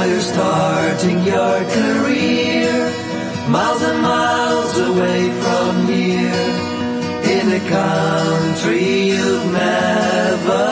Now you're starting your career, miles and miles away from here, in a country you've never